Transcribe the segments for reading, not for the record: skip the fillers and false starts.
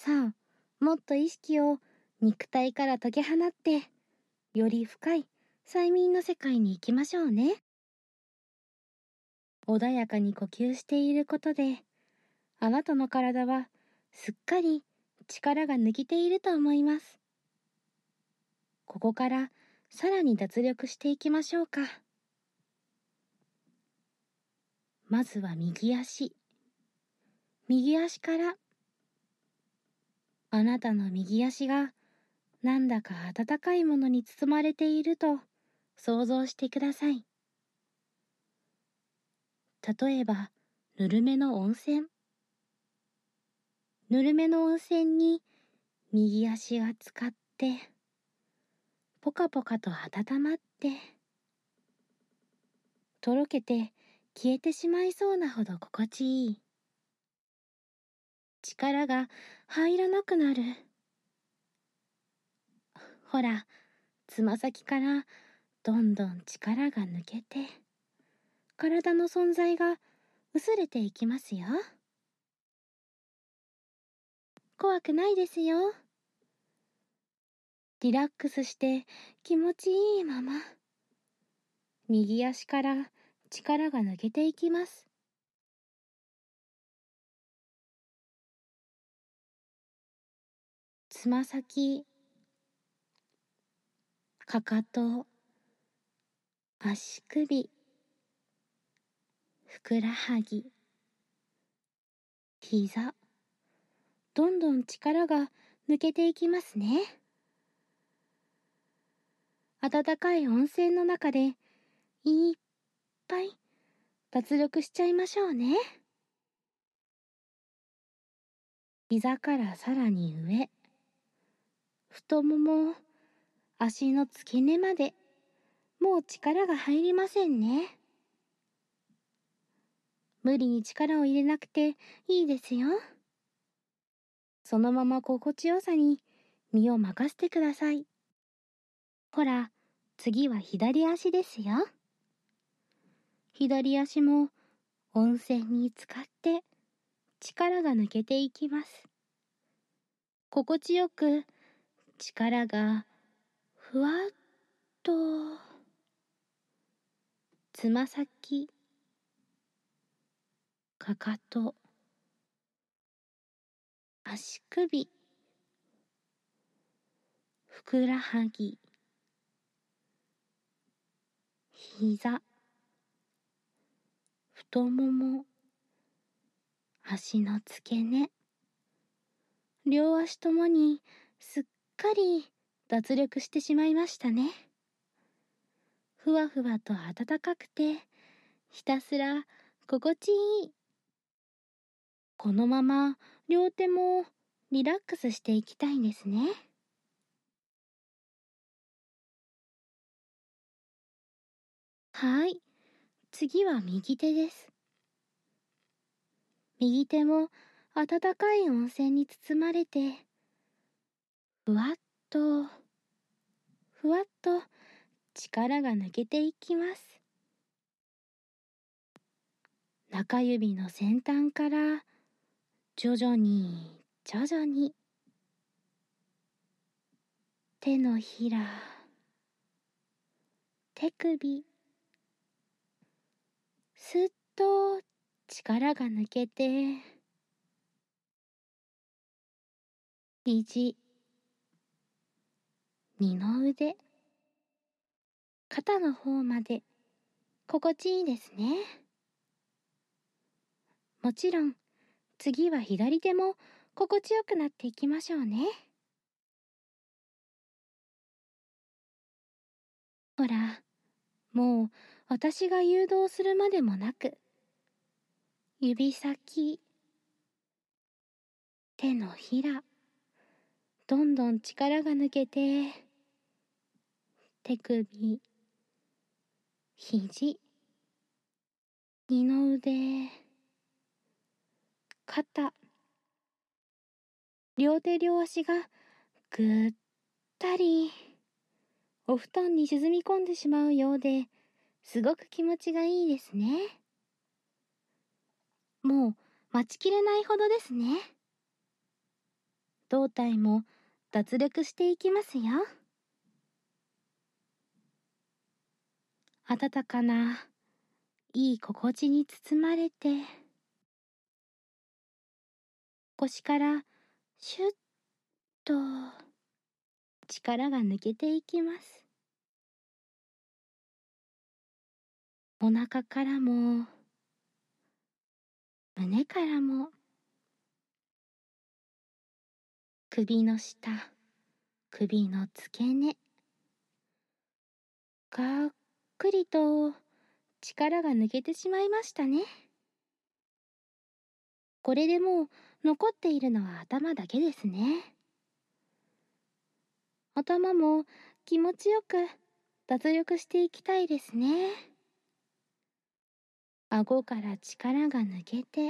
さあ、もっと意識を肉体から解き放って、より深い催眠の世界に行きましょうね。穏やかに呼吸していることで、あなたの体はすっかり力が抜けていると思います。ここからさらに脱力していきましょうか。まずは右足。右足から、あなたの右足がなんだか温かいものに包まれていると想像してください。例えば、ぬるめの温泉。ぬるめの温泉に右足が浸かって、ポカポカと温まって、とろけて消えてしまいそうなほど心地いい。力が入らなくなる。ほら、つま先からどんどん力が抜けて、体の存在が薄れていきますよ。怖くないですよ。リラックスして気持ちいいまま、右足から力が抜けていきます。つま先、かかと、足首、ふくらはぎ、膝、どんどん力が抜けていきますね。温かい温泉の中でいっぱい脱力しちゃいましょうね。膝からさらに上、太もも、足の付け根まで、もう力が入りませんね。無理に力を入れなくていいですよ。そのまま心地よさに身を任せてください。ほら、次は左足ですよ。左足も温泉に浸かって力が抜けていきます。心地よく力がふわっと、つま先、かかと、足首、ふくらはぎ、膝、太もも、足の付け根、両足ともにすっかり脱力してしまいましたね。ふわふわと暖かくて、ひたすら心地いい。このまま両手もリラックスしていきたいんですね。はい、次は右手です。右手も温かい温泉に包まれて、ふわっと、ふわっと力が抜けていきます。中指の先端から徐々に徐々に手のひら、手首、すっと力が抜けて、肘、二の腕、肩の方まで心地いいですね。もちろん次は左手も心地よくなっていきましょうね。ほら、もう私が誘導するまでもなく、指先、手のひら、どんどん力が抜けて、手首、肘、二の腕、肩、両手両足がぐったりお布団に沈み込んでしまうようで、すごく気持ちがいいですね。もう待ちきれないほどですね。 胴体も脱力していきますよ。温かないい心地に包まれて、腰からシュッと力が抜けていきます。お腹からも胸からも、首の下、首の付け根、がっくりと力が抜けてしまいましたね。これでもう残っているのは頭だけですね。頭も気持ちよく脱力していきたいですね。顎から力が抜けて、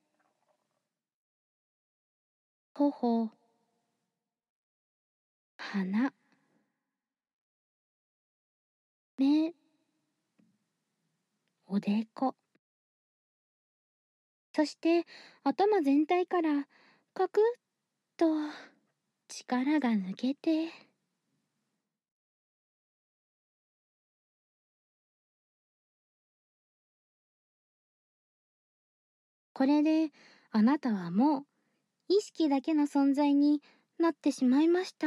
頬、鼻、目、おでこ、そして頭全体からカクッと力が抜けて、これであなたはもう意識だけの存在になってしまいました。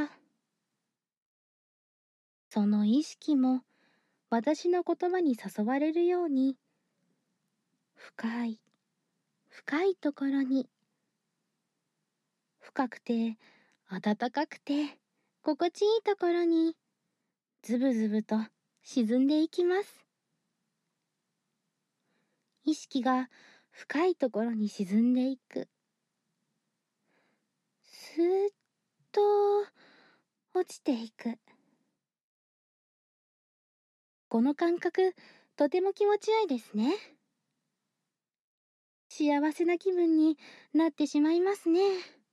その意識も私の言葉に誘われるように、深い深いところに、深くて暖かくて心地いいところにズブズブと沈んでいきます。意識が深いところに沈んでいく。スーッと落ちていく。この感覚、とても気持ちよいですね。幸せな気分になってしまいますね。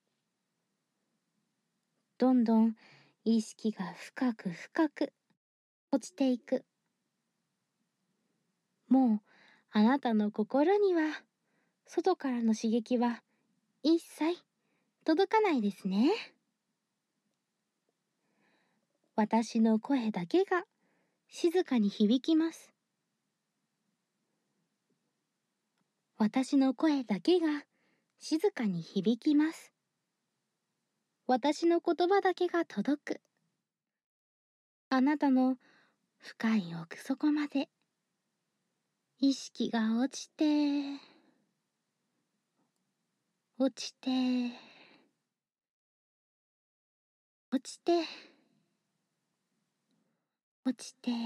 どんどん意識が深く深く落ちていく。もうあなたの心には外からの刺激は一切届かないですね。私の声だけが静かに響きます。私の声だけが静かに響きます。私の言葉だけが届く。あなたの深い奥底まで意識が落ちて、落ちて、落ちて、落ちて。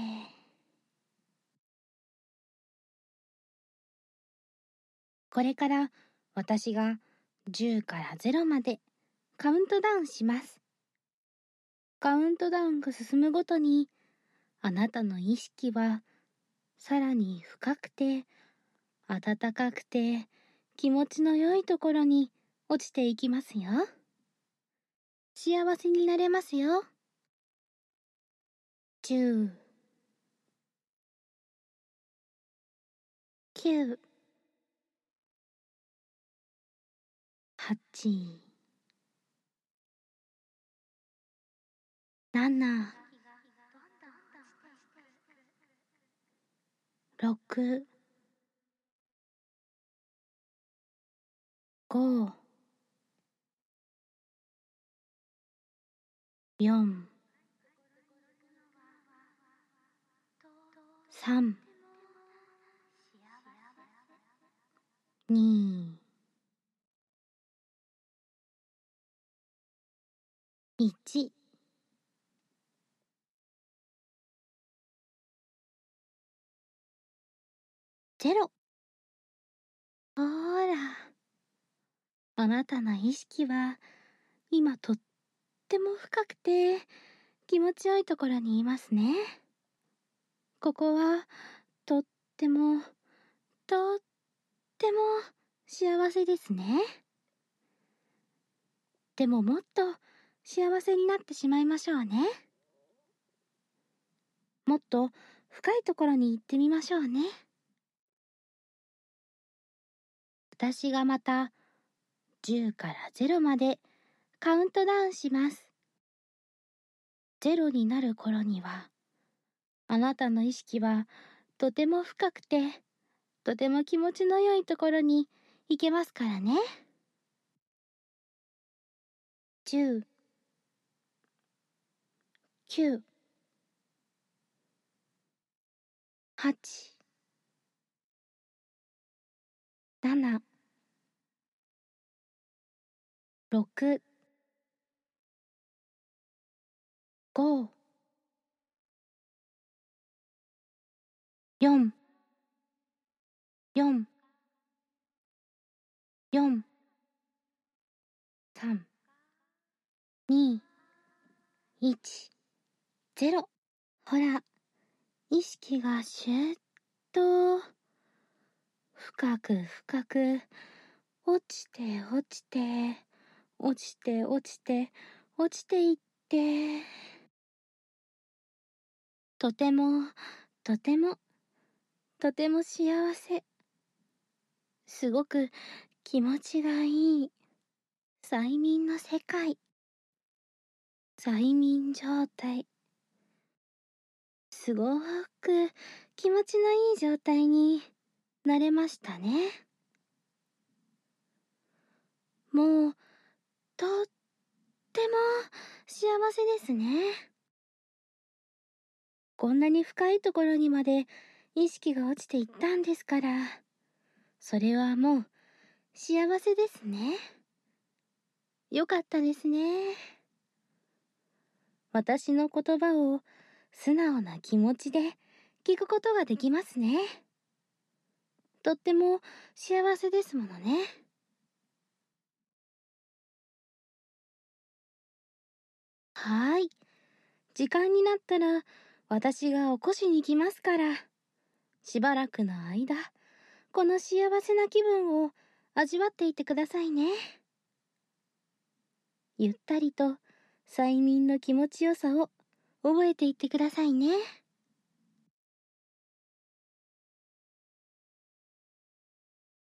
これから私が10から0までカウントダウンします。カウントダウンが進むごとに、あなたの意識はさらに深くて暖かくて気持ちの良いところに落ちていきますよ。幸せになれますよ。10、9、8、7、6、5、4、3、2、1。ゼロ。ほーら、あなたの意識は今とっても深くて気持ちよいところにいますね。ここはとってもとっても幸せですね。でももっと幸せになってしまいましょうね。もっと深いところに行ってみましょうね。私がまた10から0までカウントダウンします。0になる頃には、あなたの意識はとても深くて、とても気持ちの良いところに行けますからね。10、9、8、7、6、5、4、4、4、3、2、1、0。ほら、意識がシューッと、深く深く、落ちて落ちて、落ちて落ちて、落ちていって、とても、とても、とても幸せ。すごく気持ちがいい。催眠の世界。催眠状態。すごく気持ちのいい状態になれましたね。もう、とっても幸せですね。こんなに深いところにまで意識が落ちていったんですから、それはもう幸せですね。よかったですね。私の言葉を素直な気持ちで聞くことができますね。とっても幸せですものね。はーい。時間になったら私が起こしに来ますから、しばらくの間、この幸せな気分を味わっていてくださいね。ゆったりと催眠の気持ちよさを覚えていってくださいね。